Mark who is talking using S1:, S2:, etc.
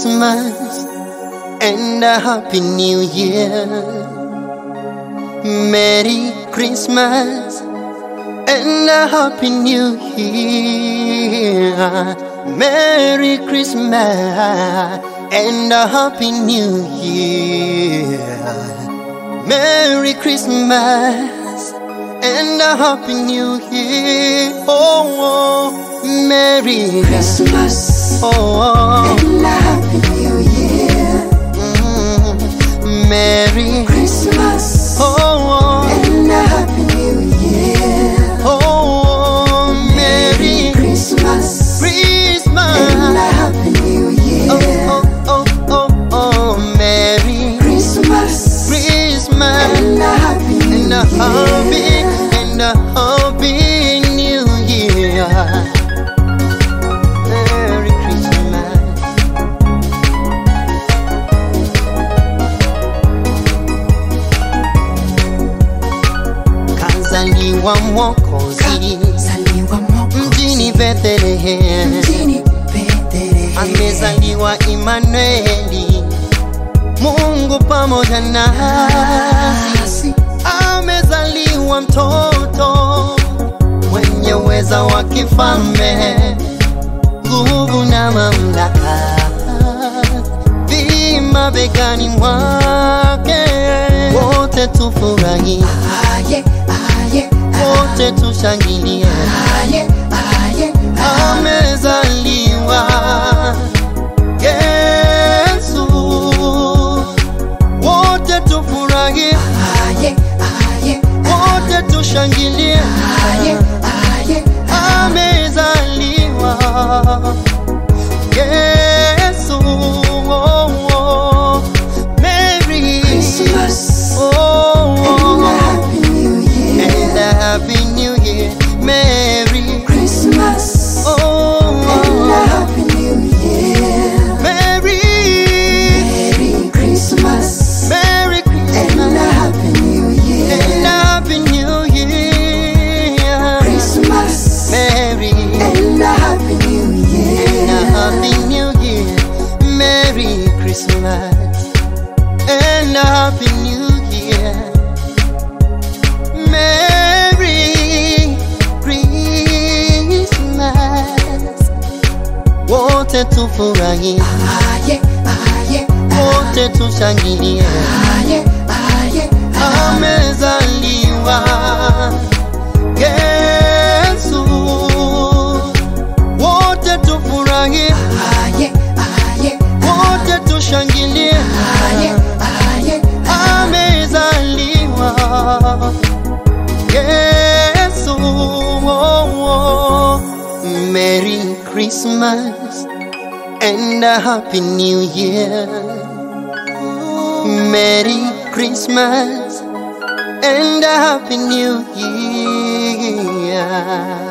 S1: Christmas and a Happy New Year. Merry Christmas and a Happy New Year. Merry Christmas and a Happy New Year. Merry Christmas and a Happy New Year. Oh, Merry
S2: Christmas and a Happy New Year.
S1: Merry
S2: Christmas and a Happy New Year.
S1: Oh, Merry
S2: Christmas and a Happy New Year.
S1: Oh, Merry
S2: Christmas
S1: Christmas
S2: and a Happy New
S1: and a Happy New Year. Merry Christmas. Kazaliwa Mwokozi mjini Bethlehem, amezaliwa Immanueli, Mungu pamoja nasi. Amezaliwa mtoto mwenye uweza wa kifalme, nguvu na mamlaka vima begani mwake. Wote tufurahi, wote tushangilie, amezaliwa Yesu. Wote tufurahi, wote tushangilie, amezaliwa Yesu. Merry
S2: Christmas and a Happy New Year.
S1: and a Happy New Year. Merry
S2: Christmas and a Happy New Year.
S1: Merry
S2: Christmas
S1: Merry
S2: and
S1: Christmas
S2: a Happy New Year.
S1: and a Happy New Year.
S2: Christmas
S1: Merry
S2: and a Happy New Year.
S1: and a Happy New Year. Merry Christmas and a Happy New Year. Merry Christmas. Wote tufurahi, wote tushangilie, amezaliwa Yesu. Wote tufurahi, wote tushangilie, amezaliwa Yesu. Merry Christmas and a Happy New Year. Merry Christmas and a Happy New Year.